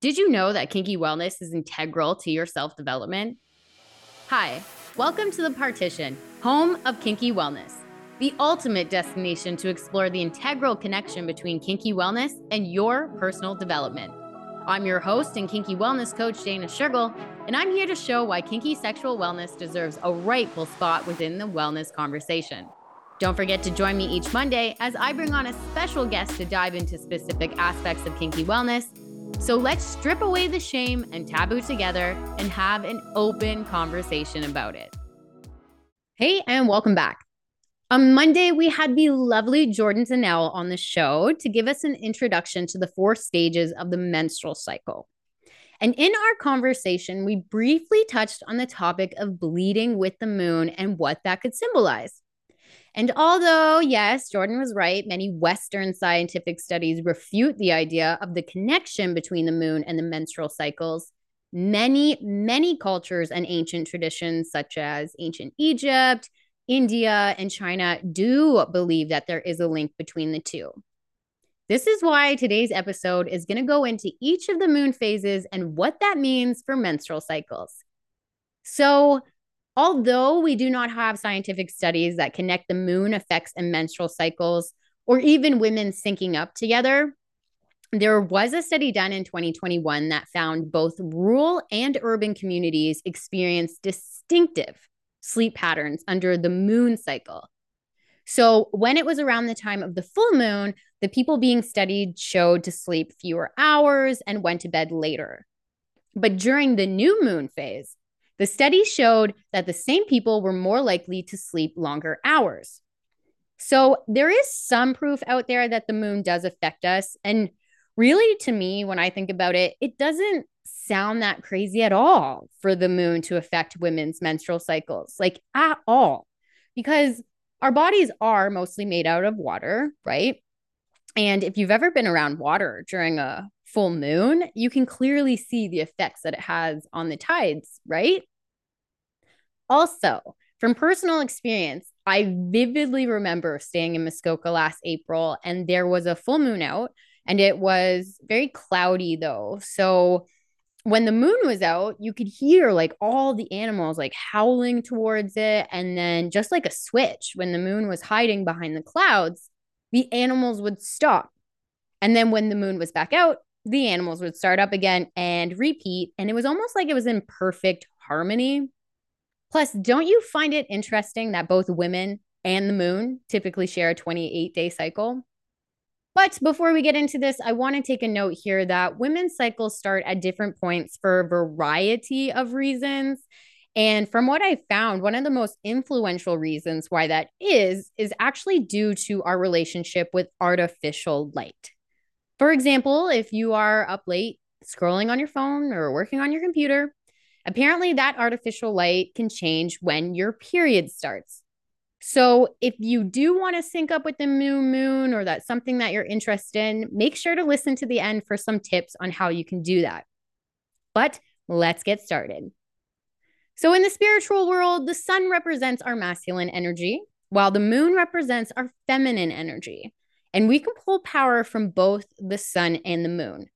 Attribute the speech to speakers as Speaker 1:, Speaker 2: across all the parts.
Speaker 1: Did you know that kinky wellness is integral to your self-development? Hi, welcome to The Partition, home of kinky wellness, the ultimate destination to explore the integral connection between kinky wellness and your personal development. I'm your host and kinky wellness coach, Dana Schurgel, and I'm here to show why kinky sexual wellness deserves a rightful spot within the wellness conversation. Don't forget to join me each Monday as I bring on a special guest to dive into specific aspects of kinky wellness. So let's strip away the shame and taboo together and have an open conversation about it. Hey, and welcome back. On Monday, we had the lovely Jordan Zanell on the show to give us an introduction to the 4 stages of the menstrual cycle. And in our conversation, we briefly touched on the topic of bleeding with the moon and what that could symbolize. And although, yes, Jordan was right, many Western scientific studies refute the idea of the connection between the moon and the menstrual cycles, many cultures and ancient traditions, such as ancient Egypt, India, and China, do believe that there is a link between the two. This is why today's episode is going to go into each of the moon phases and what that means for menstrual cycles. So, although we do not have scientific studies that connect the moon effects and menstrual cycles, or even women syncing up together, there was a study done in 2021 that found both rural and urban communities experience distinctive sleep patterns under the moon cycle. So when it was around the time of the full moon, the people being studied showed to sleep fewer hours and went to bed later. But during the new moon phase, the study showed that the same people were more likely to sleep longer hours. So there is some proof out there that the moon does affect us. And really, to me, when I think about it, it doesn't sound that crazy at all for the moon to affect women's menstrual cycles, like at all, because our bodies are mostly made out of water, right? And if you've ever been around water during a full moon, you can clearly see the effects that it has on the tides, right? Also, from personal experience, I vividly remember staying in Muskoka last April and there was a full moon out and it was very cloudy though. So when the moon was out, you could hear like all the animals like howling towards it. And then just like a switch, when the moon was hiding behind the clouds, the animals would stop. And then when the moon was back out, the animals would start up again and repeat. And it was almost like it was in perfect harmony. Plus, don't you find it interesting that both women and the moon typically share a 28-day cycle? But before we get into this, I want to take a note here that women's cycles start at different points for a variety of reasons. And from what I found, one of the most influential reasons why that is actually due to our relationship with artificial light. For example, if you are up late scrolling on your phone or working on your computer, apparently that artificial light can change when your period starts. So if you do want to sync up with the new moon or that's something that you're interested in, make sure to listen to the end for some tips on how you can do that. But let's get started. So in the spiritual world, the sun represents our masculine energy, while the moon represents our feminine energy. And we can pull power from both the sun and the moon.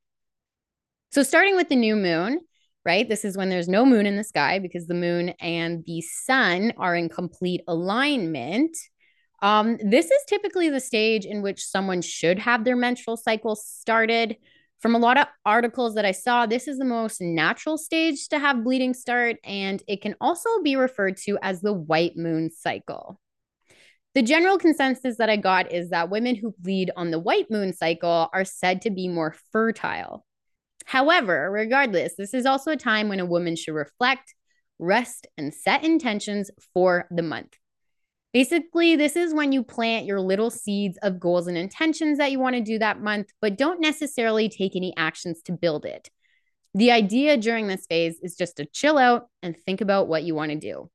Speaker 1: So starting with the new moon, right? This is when there's no moon in the sky because the moon and the sun are in complete alignment. This is typically the stage in which someone should have their menstrual cycle started. From a lot of articles that I saw, this is the most natural stage to have bleeding start, and it can also be referred to as the white moon cycle. The general consensus that I got is that women who bleed on the white moon cycle are said to be more fertile. However, regardless, this is also a time when a woman should reflect, rest, and set intentions for the month. Basically, this is when you plant your little seeds of goals and intentions that you want to do that month, but don't necessarily take any actions to build it. The idea during this phase is just to chill out and think about what you want to do.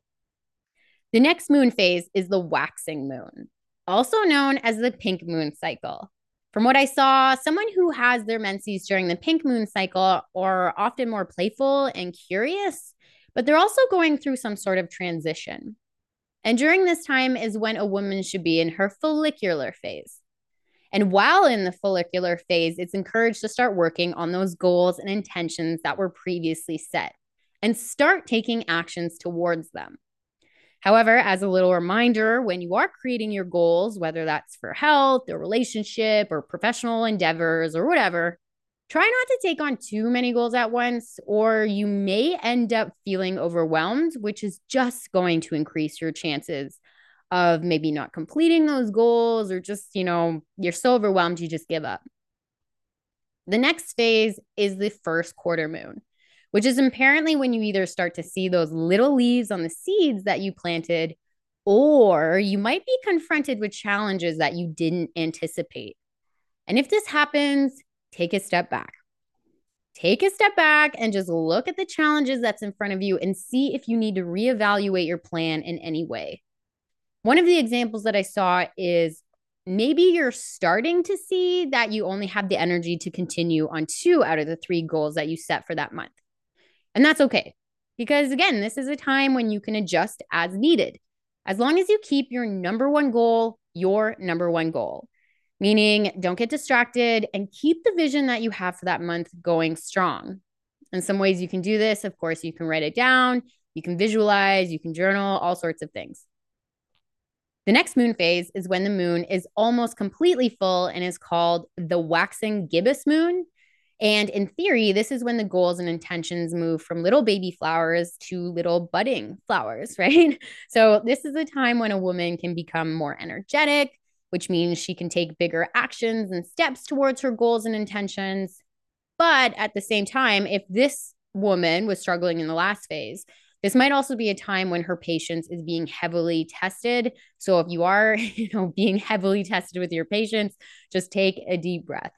Speaker 1: The next moon phase is the waxing moon, also known as the pink moon cycle. From what I saw, someone who has their menses during the pink moon cycle are often more playful and curious, but they're also going through some sort of transition. And during this time is when a woman should be in her follicular phase. And while in the follicular phase, it's encouraged to start working on those goals and intentions that were previously set and start taking actions towards them. However, as a little reminder, when you are creating your goals, whether that's for health or relationship or professional endeavors or whatever, try not to take on too many goals at once, or you may end up feeling overwhelmed, which is just going to increase your chances of maybe not completing those goals, or just, you're so overwhelmed, you just give up. The next phase is the first quarter moon, which is apparently when you either start to see those little leaves on the seeds that you planted, or you might be confronted with challenges that you didn't anticipate. And if this happens, take a step back. Take a step back and just look at the challenges that's in front of you and see if you need to reevaluate your plan in any way. One of the examples that I saw is maybe you're starting to see that you only have the energy to continue on 2 out of the 3 goals that you set for that month. And that's okay. Because again, this is a time when you can adjust as needed. As long as you keep your number one goal, your number one goal. Meaning, don't get distracted and keep the vision that you have for that month going strong. In some ways you can do this. Of course, you can write it down, you can visualize, you can journal, all sorts of things. The next moon phase is when the moon is almost completely full and is called the waxing gibbous moon. And in theory, this is when the goals and intentions move from little baby flowers to little budding flowers, right? So this is a time when a woman can become more energetic, which means she can take bigger actions and steps towards her goals and intentions. But at the same time, if this woman was struggling in the last phase, this might also be a time when her patience is being heavily tested. So if you are, being heavily tested with your patience, just take a deep breath.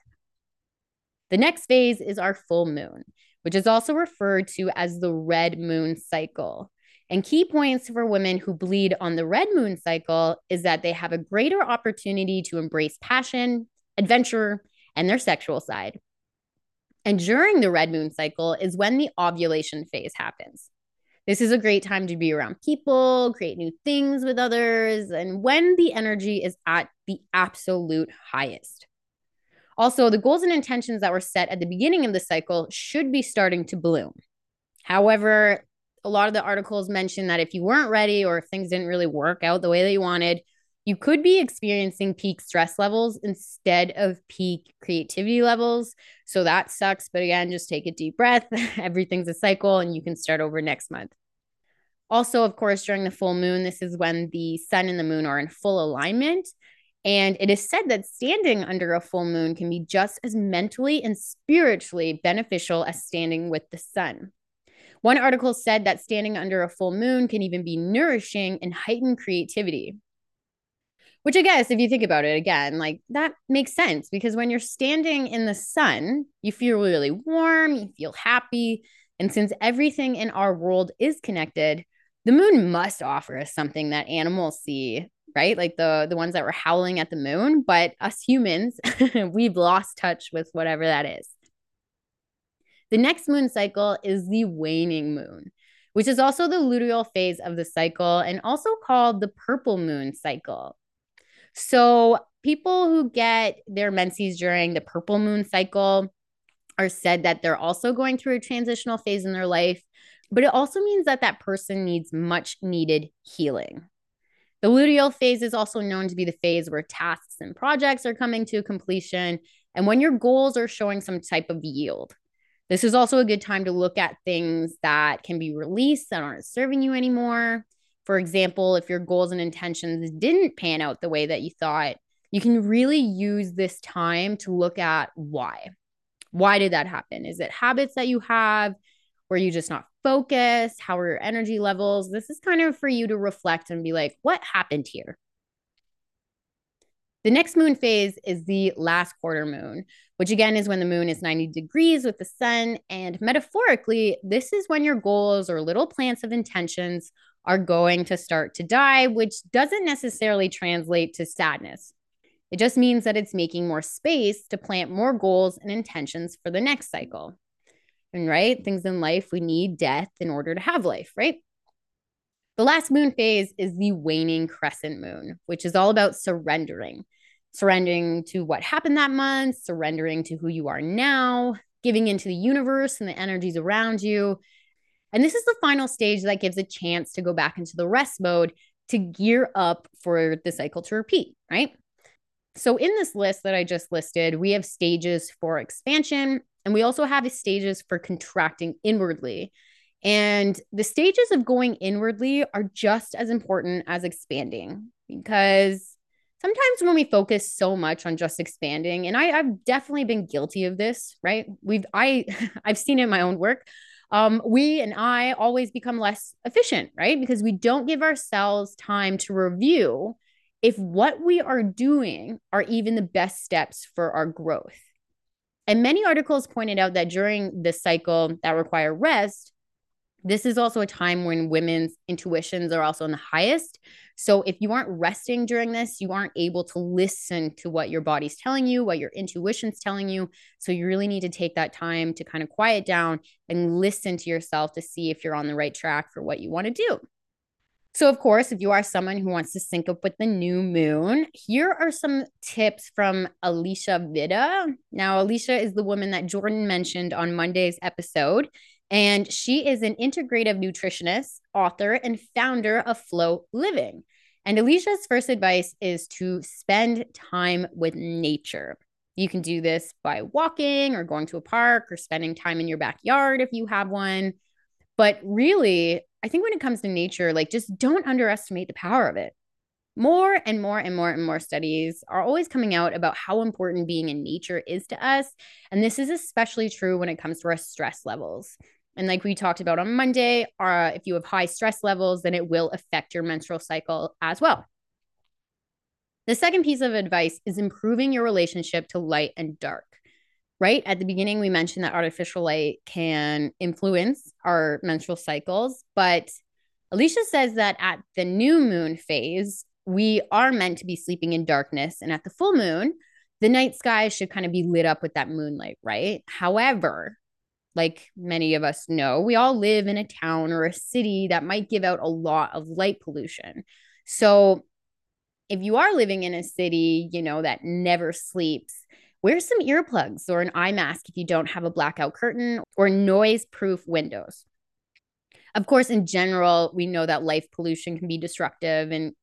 Speaker 1: The next phase is our full moon, which is also referred to as the red moon cycle. And key points for women who bleed on the red moon cycle is that they have a greater opportunity to embrace passion, adventure, and their sexual side. And during the red moon cycle is when the ovulation phase happens. This is a great time to be around people, create new things with others, and when the energy is at the absolute highest. Also, the goals and intentions that were set at the beginning of the cycle should be starting to bloom. However, a lot of the articles mention that if you weren't ready or if things didn't really work out the way that you wanted, you could be experiencing peak stress levels instead of peak creativity levels. So that sucks. But again, just take a deep breath. Everything's a cycle and you can start over next month. Also, of course, during the full moon, this is when the sun and the moon are in full alignment. And it is said that standing under a full moon can be just as mentally and spiritually beneficial as standing with the sun. One article said that standing under a full moon can even be nourishing and heighten creativity. Which I guess, if you think about it again, like that makes sense because when you're standing in the sun, you feel really warm, you feel happy. And since everything in our world is connected, the moon must offer us something that animals see, right? Like the ones that were howling at the moon. But us humans, we've lost touch with whatever that is. The next moon cycle is the waning moon, which is also the luteal phase of the cycle and also called the purple moon cycle. So people who get their menses during the purple moon cycle are said that they're also going through a transitional phase in their life, but it also means that that person needs much needed healing. The luteal phase is also known to be the phase where tasks and projects are coming to completion and when your goals are showing some type of yield. This is also a good time to look at things that can be released that aren't serving you anymore. For example, if your goals and intentions didn't pan out the way that you thought, you can really use this time to look at why. Why did that happen? Is it habits that you have? Were you just not focused? How are your energy levels? This is kind of for you to reflect and be like, what happened here? The next moon phase is the last quarter moon, which again is when the moon is 90 degrees with the sun. And metaphorically, this is when your goals or little plants of intentions are going to start to die, which doesn't necessarily translate to sadness. It just means that it's making more space to plant more goals and intentions for the next cycle. And right, things in life, we need death in order to have life, right? The last moon phase is the waning crescent moon, which is all about surrendering. surrendering to what happened that month, surrendering to who you are now, giving into the universe and the energies around you. And this is the final stage that gives a chance to go back into the rest mode to gear up for the cycle to repeat, right? So in this list that I just listed, we have stages for expansion, and we also have stages for contracting inwardly. And the stages of going inwardly are just as important as expanding, because sometimes when we focus so much on just expanding, and I've definitely been guilty of this, right? I've seen it in my own work. We and I always become less efficient, right? Because we don't give ourselves time to review if what we are doing are even the best steps for our growth. And many articles pointed out that during this cycle that require rest, this is also a time when women's intuitions are also in the highest. So if you aren't resting during this, you aren't able to listen to what your body's telling you, what your intuition's telling you. So you really need to take that time to kind of quiet down and listen to yourself to see if you're on the right track for what you want to do. So, of course, if you are someone who wants to sync up with the new moon, here are some tips from Alicia Vida. Now, Alicia is the woman that Jordan mentioned on Monday's episode, and she is an integrative nutritionist, author, and founder of Flow Living. And Alicia's first advice is to spend time with nature. You can do this by walking or going to a park or spending time in your backyard if you have one. But really, I think when it comes to nature, like, just don't underestimate the power of it. More and more and more and more studies are always coming out about how important being in nature is to us. And this is especially true when it comes to our stress levels. And like we talked about on Monday, if you have high stress levels, then it will affect your menstrual cycle as well. The second piece of advice is improving your relationship to light and dark. Right at the beginning, we mentioned that artificial light can influence our menstrual cycles, but Alicia says that at the new moon phase, we are meant to be sleeping in darkness. And at the full moon, the night sky should kind of be lit up with that moonlight, right? However, like many of us know, we all live in a town or a city that might give out a lot of light pollution. So if you are living in a city, that never sleeps, wear some earplugs or an eye mask if you don't have a blackout curtain, or noise-proof windows. Of course, in general, we know that light pollution can be destructive and,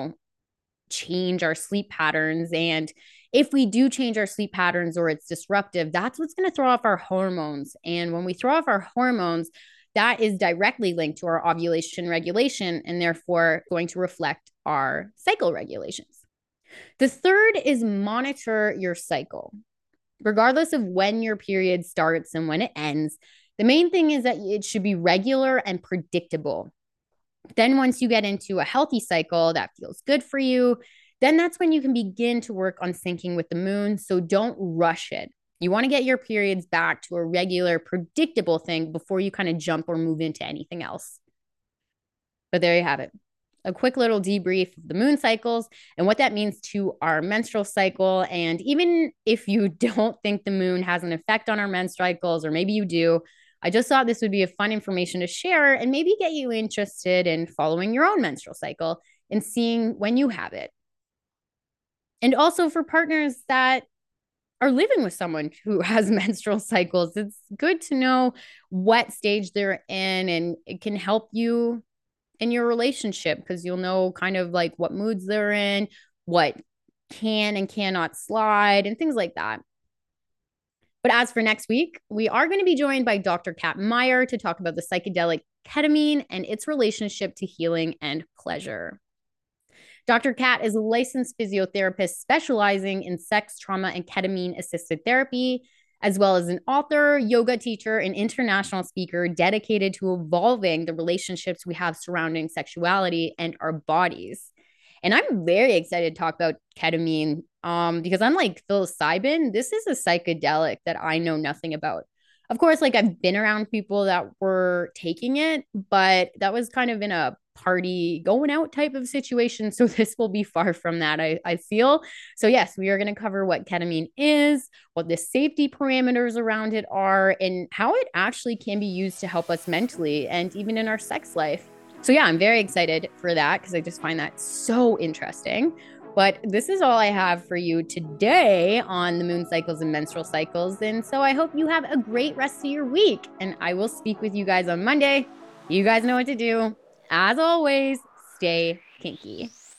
Speaker 1: change our sleep patterns. And if we do change our sleep patterns or it's disruptive, that's what's going to throw off our hormones. And when we throw off our hormones, that is directly linked to our ovulation regulation and therefore going to reflect our cycle regulations. The third is monitor your cycle. Regardless of when your period starts and when it ends, the main thing is that it should be regular and predictable. Then once you get into a healthy cycle that feels good for you, then that's when you can begin to work on syncing with the moon. So don't rush it. You want to get your periods back to a regular, predictable thing before you kind of jump or move into anything else. But there you have it. A quick little debrief of the moon cycles and what that means to our menstrual cycle. And even if you don't think the moon has an effect on our menstrual cycles, or maybe you do, I just thought this would be a fun information to share and maybe get you interested in following your own menstrual cycle and seeing when you have it. And also for partners that are living with someone who has menstrual cycles, it's good to know what stage they're in, and it can help you in your relationship because you'll know kind of like what moods they're in, what can and cannot slide, and things like that. But as for next week, we are going to be joined by Dr. Kat Meyer to talk about the psychedelic ketamine and its relationship to healing and pleasure. Dr. Kat is a licensed physiotherapist specializing in sex, trauma, and ketamine-assisted therapy, as well as an author, yoga teacher, and international speaker dedicated to evolving the relationships we have surrounding sexuality and our bodies. And I'm very excited to talk about ketamine because unlike psilocybin, this is a psychedelic that I know nothing about. Of course, like I've been around people that were taking it, but that was kind of in a party going out type of situation. So this will be far from that, I feel. So yes, we are going to cover what ketamine is, what the safety parameters around it are, and how it actually can be used to help us mentally and even in our sex life. So yeah, I'm very excited for that because I just find that so interesting. But this is all I have for you today on the moon cycles and menstrual cycles. And so I hope you have a great rest of your week. And I will speak with you guys on Monday. You guys know what to do. As always, stay kinky.